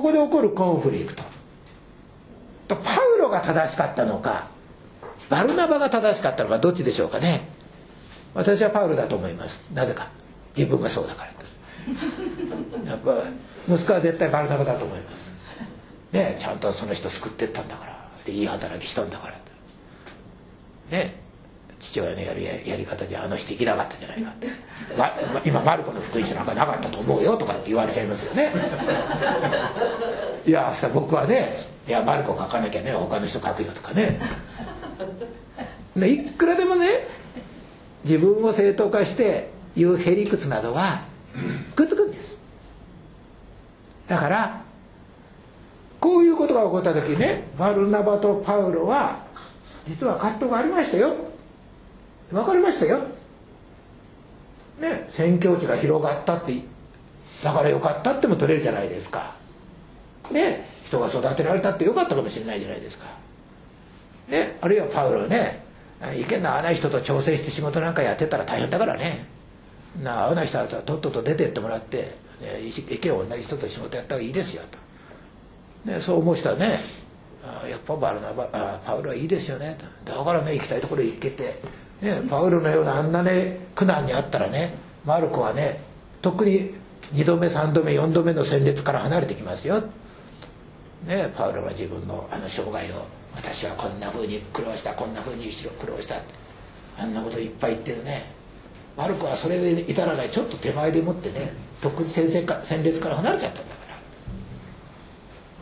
こで起こるコンフリクトと、パウロが正しかったのかバルナバが正しかったのか、どっちでしょうかね。私はパウロだと思います。なぜか、自分がそうだからやっぱ息子は絶対バルナバだと思いますね。ちゃんとその人救ってったんだから、でいい働きしたんだからね。父親のやるやり方じゃあの人生きなかったじゃないかって、ま、今マルコの福音書なんかなかったと思うよとかって言われちゃいますよねいやさ、僕はね、いやマルコ書かなきゃね、他の人書くよとかねいくらでもね、自分を正当化して言うへりくつなどはくっつくんです。だからこういうことが起こった時ね、バルナバとパウロは実は葛藤がありましたよ、分かりましたよ、ね、宣教地が広がったって、だからよかったっても取れるじゃないですか、ね、人が育てられたってよかったかもしれないじゃないですか、ね、あるいはパウロね、いけんな、あない人と調整して仕事なんかやってたら大変だからね、なあない人はとっとと出てってもらって、ね、いけ同じ人と仕事やった方がいいですよと、ね、そう思う人はね、あやっぱバルナバあパウロはいいですよねと、だからね行きたいところへ行けて、ね、パウロのようなあんなね苦難にあったらね、マルコはね特ににどめさんどめよんどめの戦列から離れてきますよ、ね、パウロは自分のあの生涯を、私はこんな風に苦労した、こんな風に苦労したってあんなこといっぱい言ってるね、マルコはそれで至らない、ちょっと手前でもってね、とっくに戦線か戦列から離れちゃったんだから、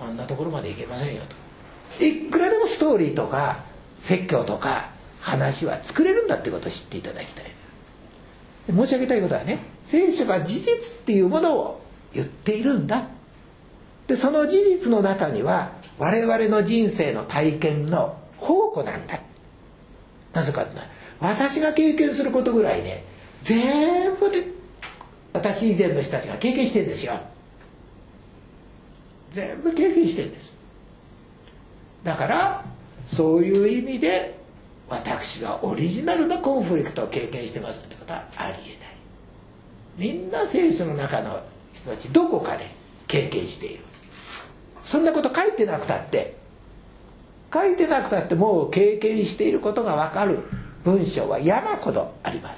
あんなところまで行けませんよと。いくらでもストーリーとか説教とか話は作れるんだってことを知っていただきたい。申し上げたいことはね、聖書が事実っていうものを言っているんだ。でその事実の中には我々の人生の体験の宝庫なんだ。なぜかって私が経験することぐらいね、全部で私以前の人たちが経験してるんですよ。全部経験してるんです。だからそういう意味で私がオリジナルなコンフリクトを経験してますってことはありえない。みんな聖書の中の人たちどこかで経験している。そんなこと書いてなくたって書いてなくたってもう経験していることが分かる文章は山ほどあります。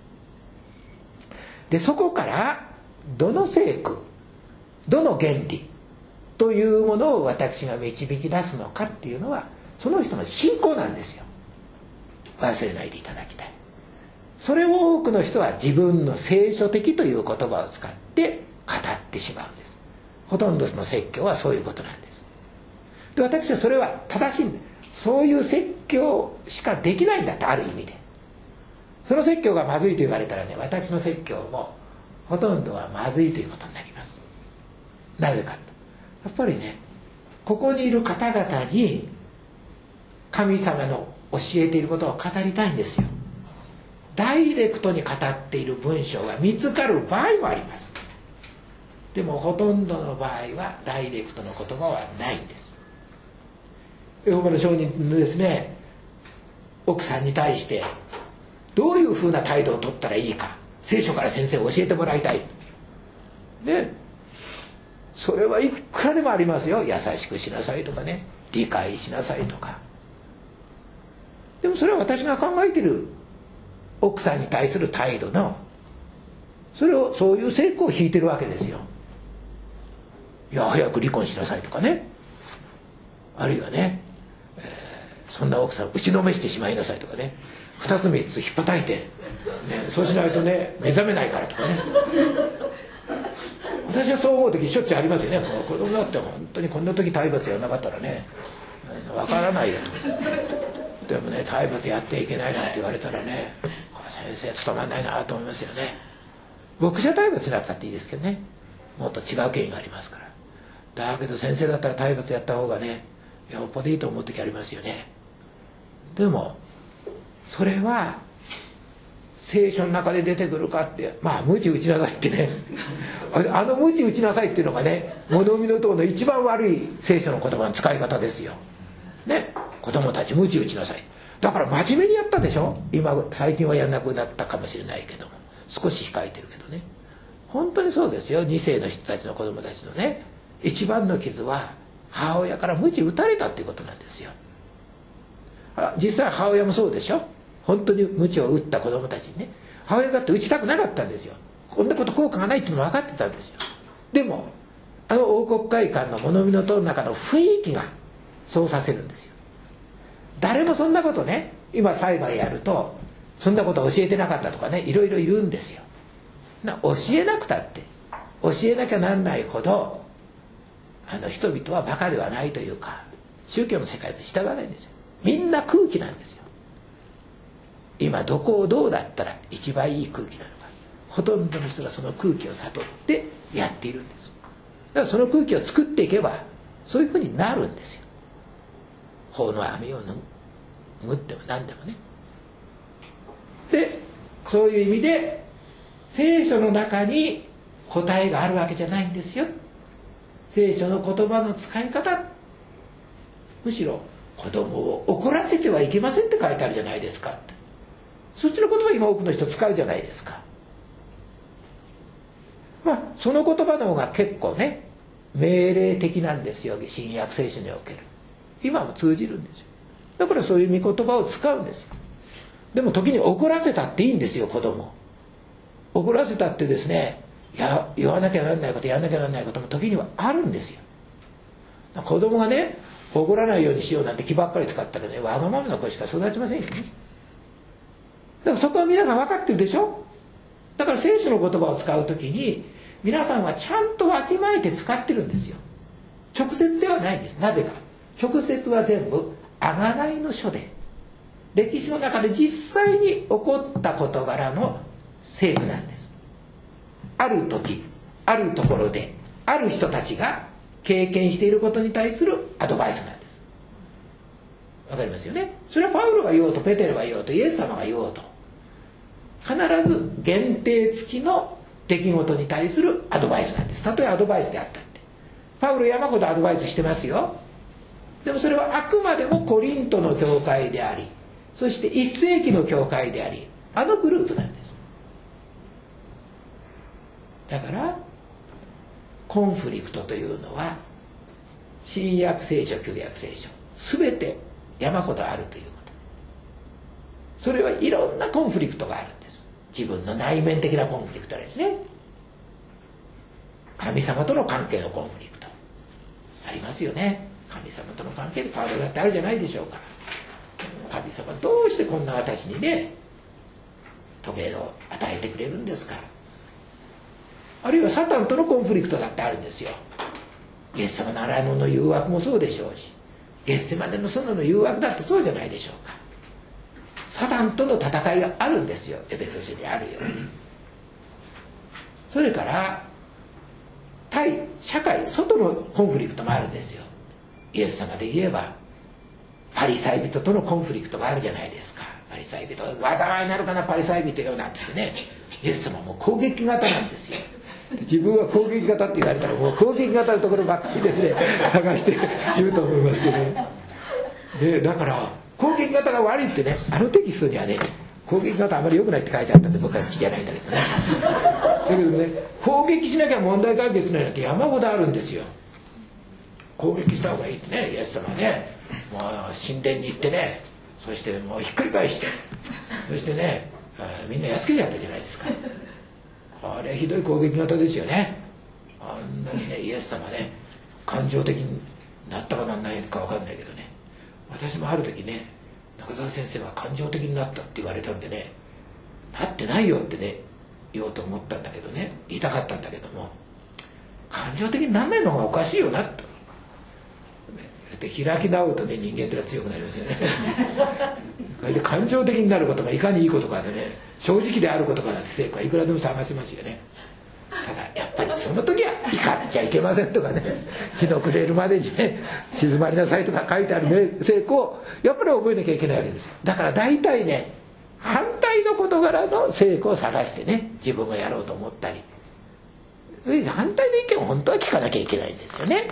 でそこからどの聖句、どの原理というものを私が導き出すのかっていうのはその人の信仰なんですよ。忘れないでいただきたい。それを多くの人は自分の聖書的という言葉を使って語ってしまうんです。ほとんどの説教はそういうことなんです。で私はそれは正しいんだ。そういう説教しかできないんだって、ある意味で。その説教がまずいと言われたらね、私の説教もほとんどはまずいということになります。なぜかと、やっぱりね、ここにいる方々に神様の教えていることを語りたいんですよ。ダイレクトに語っている文章が見つかる場合もあります。でもほとんどの場合はダイレクトの言葉はないんです。エホバの証人のですね、奥さんに対してどういうふうな態度を取ったらいいか、聖書から先生教えてもらいたいね。それはいくらでもありますよ。優しくしなさいとかね、理解しなさいとか。でもそれは私が考えている奥さんに対する態度の、それをそういう聖句を引いてるわけですよ。いや早く離婚しなさいとかね、あるいはね、えー、そんな奥さん打ちのめしてしまいなさいとかね、二つ三つひっぱたいて、ね、そうしないとね目覚めないからとかね。私はそう思う時しょっちゅうありますよね。もう子供だって本当にこんな時体罰やらなかったらねわからないよと。でもね体罰やっていけないなんて言われたらね、これ先生務まんないなと思いますよね。牧師は体罰しなくたっていいですけどね、もっと違う権威がありますから。だけど先生だったら体罰やった方がねよっぽどいいと思う時ありますよね。でもそれは聖書の中で出てくるかって、まあ鞭打ちなさいってねあの鞭打ちなさいっていうのがね、物見の塔の一番悪い聖書の言葉の使い方ですよね。子供たち鞭打ちなさい、だから真面目にやったでしょ。今最近はやんなくなったかもしれないけども、少し控えてるけどね、本当にそうですよ。に世の人たちの子供たちのね一番の傷は母親から鞭打たれたっていうことなんですよ。実際母親もそうでしょ。本当に鞭を打った子供たちにね、母親だって打ちたくなかったんですよ。こんなこと効果がないっていうのも分かってたんですよ。でもあの王国会館の物見の塔の中の雰囲気がそうさせるんですよ。誰もそんなことね、今裁判やるとそんなこと教えてなかったとかね、いろいろ言うんですよ。な教えなくたって教えなきゃなんないほどあの人々はバカではないというか、宗教の世界で従わないんですよ。みんな空気なんですよ。今どこをどうだったら一番いい空気なのか、ほとんどの人がその空気を悟ってやっているんです。だからその空気を作っていけばそういうふうになるんですよ。法の網を脱ぐっても何でもね。でそういう意味で聖書の中に答えがあるわけじゃないんですよ。聖書の言葉の使い方、むしろ子供を怒らせてはいけませんって書いてあるじゃないですかって。そっちの言葉今多くの人使うじゃないですか。まあその言葉の方が結構ね命令的なんですよ、新約聖書における。今も通じるんですよ。だからそういう御言葉を使うんですよ。でも時に怒らせたっていいんですよ。子供怒らせたってですね、や言わなきゃならないことやらなきゃならないことも時にはあるんですよ。子供がね怒らないようにしようなんて気ばっかり使ったらね、わがままな子しか育ちませんよね。だからそこは皆さん分かってるでしょ。だから聖書の言葉を使う時に皆さんはちゃんとわきまえて使ってるんですよ。直接ではないんです。なぜか直接は全部贖いの書で、歴史の中で実際に起こった事柄の聖句なんです。ある時あるところである人たちが経験していることに対するアドバイスなんです。わかりますよね。それはパウロが言おうとペテロが言おうとイエス様が言おうと必ず限定付きの出来事に対するアドバイスなんです。たとえアドバイスであったって。パウロ山ほどアドバイスしてますよ。でもそれはあくまでもコリントの教会であり、そしていっ世紀の教会であり、あのグループなんです。だからコンフリクトというのは新約聖書旧約聖書全て山ほどあるということ。それはいろんなコンフリクトがあるんです。自分の内面的なコンフリクトですね。神様との関係のコンフリクトありますよね。神様との関係でパウロだってあるじゃないでしょうか。神様どうしてこんな私にね時計を与えてくれるんですか。あるいはサタンとのコンフリクトだってあるんですよ。イエス様の洗い物の誘惑もそうでしょうし、ゲッセマネの園の誘惑だってそうじゃないでしょうか。サタンとの戦いがあるんですよ。エペソ書にあるように。それから対社会外のコンフリクトもあるんですよ。イエス様で言えばパリサイ人とのコンフリクトがあるじゃないですか。パリサイ人災いになるかなパリサイ人よなんてね、イエス様も攻撃型なんですよ。自分は攻撃型って言われたらもう攻撃型のところばっかりですね探して言うと思いますけど、ね、でだから攻撃型が悪いってね、あのテキストにはね攻撃型あまり良くないって書いてあったんで僕は好きじゃないんだけどねだけどね、攻撃しなきゃ問題解決しないなんて山ほどあるんですよ。攻撃した方がいいってね、イエス様はねもう神殿に行ってね、そしてもうひっくり返してそしてねみんなやっつけちゃったじゃないですか。あれひどい攻撃型ですよね。あんなにねイエス様ね感情的になったかなんないか分かんないけどね、私もある時ね中澤先生は感情的になったって言われたんでね、なってないよってね言おうと思ったんだけどね、言いたかったんだけども、感情的にならないのがおかしいよなと。で開き直るとね人間っていうのは強くなりますよねそれで感情的になることがいかにいいことかでね、正直であることかなんて成果はいくらでも探せますよね。ただやっぱりその時は怒っちゃいけませんとかね、日の暮れるまでにね静まりなさいとか書いてある成果をやっぱり覚えなきゃいけないわけですよ。だから大体ね反対の事柄の成果を探してね自分がやろうと思ったり、それで反対の意見を本当は聞かなきゃいけないんですよね。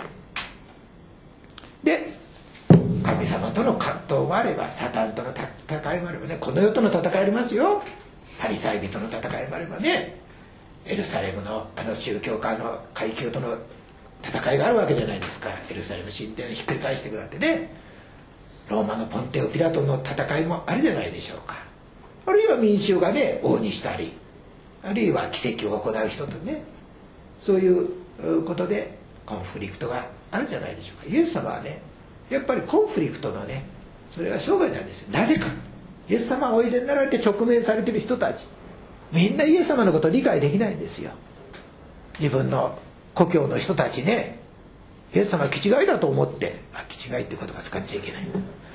で神様との葛藤もあればサタンとの戦いもあればね、この世との戦いありますよ。パリサイ人の戦いもあればね、エルサレムのあの宗教家の階級との戦いがあるわけじゃないですか。エルサレム神殿をひっくり返してくだってね、ローマのポンテオ・ピラトの戦いもあるじゃないでしょうか。あるいは民衆がね王にしたり、あるいは奇跡を行う人とね、そういうことでコンフリクトがあるじゃないでしょうか。イエス様はねやっぱりコンフリクトのねそれが生涯なんですよ。なぜかイエス様がおいでになられて直面されている人たち、みんなイエス様のことを理解できないんですよ。自分の故郷の人たちね、イエス様は気違いだと思って、あ、気違いって言葉使っちゃいけない、ね、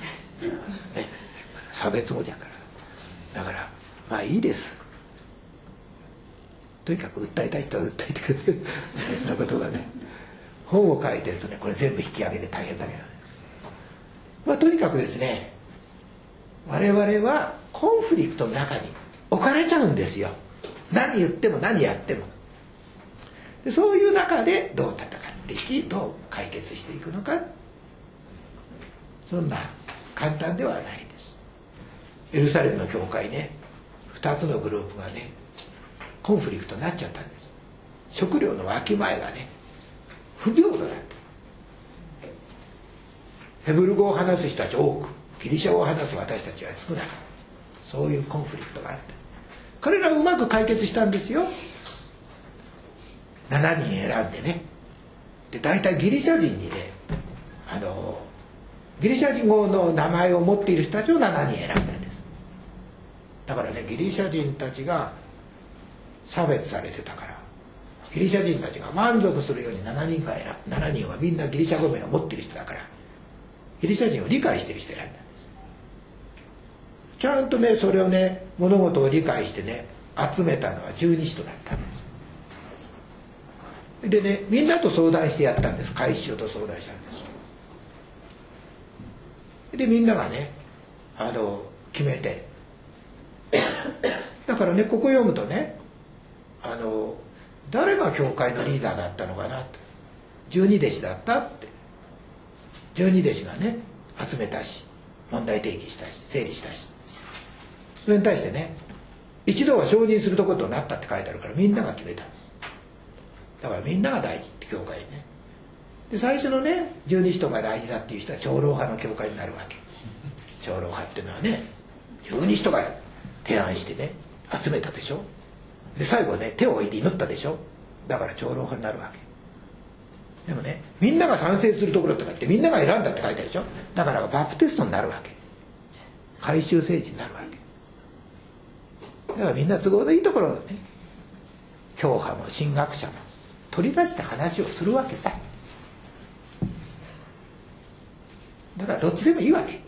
差別語だからだからまあいいです。とにかく訴えたい人は訴えてくださいそのことはね、本を書いてるとねこれ全部引き上げて大変だけどね、まあ、とにかくですね、我々はコンフリクトの中に置かれちゃうんですよ。何言っても何やっても。でそういう中でどう戦っていき、どう解決していくのか、そんな簡単ではないです。エルサレムの教会ね、ふたつのグループがねコンフリクトになっちゃったんです。食料のわきまえがね不平等だった。ヘブル語を話す人たち多く、ギリシャ語を話す私たちは少ない。そういうコンフリクトがあった。彼らはうまく解決したんですよ。しちにん選んでね、で大体ギリシャ人にね、あのギリシャ人語の名前を持っている人たちをしちにん選んだんです。だからねギリシャ人たちが差別されてたから、ギリシャ人たちが満足するようにしちにんから選んだ。しちにんはみんなギリシャ語名を持っている人だから、ギリシャ人を理解している人選んだんです。ちゃんとねそれをね物事を理解してね集めたのは十二使徒だったんです。でねみんなと相談してやったんです。会長と相談したんです。でみんながねあの決めてだからねここ読むとね、あの誰が教会のリーダーだったのかなと、十二弟子だったって、十二弟子がね集めたし問題提起したし整理したし、それに対してね一度は承認するところとなったって書いてあるから、みんなが決めた。だからみんなが大事って教会ね。で最初のね十二使徒が大事だっていう人は長老派の教会になるわけ。長老派っていうのはね十二使徒が提案してね集めたでしょ。で最後ね手を置いて祈ったでしょ。だから長老派になるわけ。でもねみんなが賛成するところとかってみんなが選んだって書いてあるでしょ。だからバプテストになるわけ。改宗聖地になるわけ。だからみんな都合のいいところをね教派も神学者も取り出して話をするわけさ。だからどっちでもいいわけ。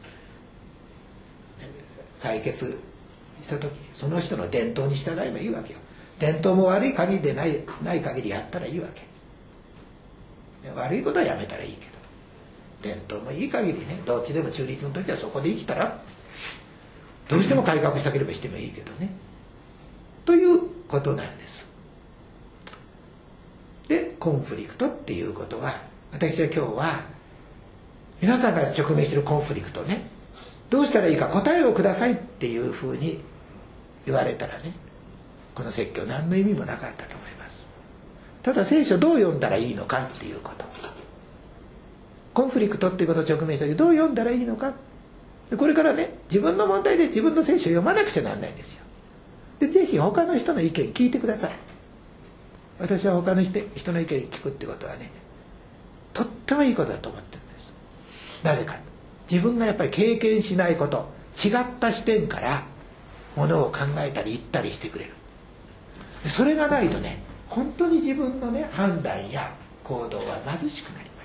解決した時その人の伝統に従えばいいわけよ。伝統も悪い限りでないない限りやったらいいわけ。悪いことはやめたらいいけど、伝統もいい限りねどっちでも中立の時はそこで生きたら、どうしても改革したければしてもいいけどね、ということなんです。でコンフリクトっていうことは、私は今日は皆さんが直面しているコンフリクトね、どうしたらいいか答えをくださいっていうふうに言われたらね、この説教何の意味もなかったと思います。ただ聖書どう読んだらいいのかっていうこと、コンフリクトっていうことを直面した時どう読んだらいいのか、これからね自分の問題で自分の聖書を読まなくちゃなんないんですよ。でぜひ他の人の意見聞いてください。私は他の人の意見聞くってことはねとってもいいことだと思ってるんです。なぜか、自分がやっぱり経験しないこと、違った視点からものを考えたり言ったりしてくれる。それがないとね本当に自分のね判断や行動は貧しくなります。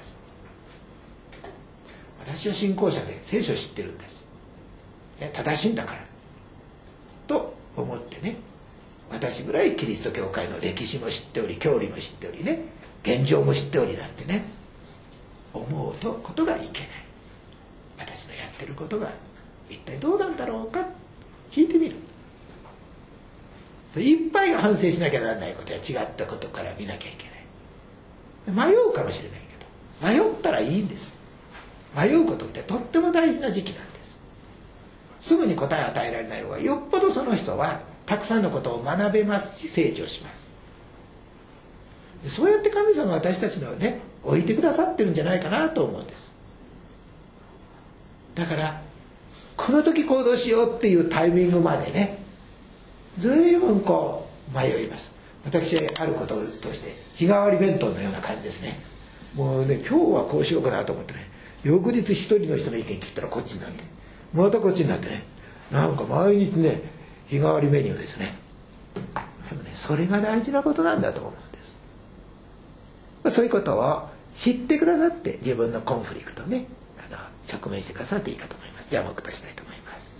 私は信仰者で聖書を知ってるんです、正しいんだからと思ってね、私ぐらいキリスト教会の歴史も知っており教理も知っておりね現状も知っておりなんてね思うとことがいけない。私のやってることが一体どうなんだろうか聞いてみる。いっぱい反省しなきゃならないことや違ったことから見なきゃいけない。迷うかもしれないけど迷ったらいいんです。迷うことってとっても大事な時期なんです。すぐに答えを与えられない方がよっぽどその人はたくさんのことを学べますし成長します。 そうやって神様は私たちのね置いてくださってるんじゃないかなと思うんです。だからこの時行動しようっていうタイミングまでね随分こう迷います。私はあることとして日替わり弁当のような感じですね。もうね今日はこうしようかなと思ってね、翌日一人の人の意見聞いたらこっちになってまたこっちになってね、なんか毎日ね日替わりメニューですね。でもねそれが大事なことなんだと思うんです。まあ、そういうことを知ってくださって自分のコンフリクトねあの直面してくださっていいかと思います。じゃあ黙祷したいと思います。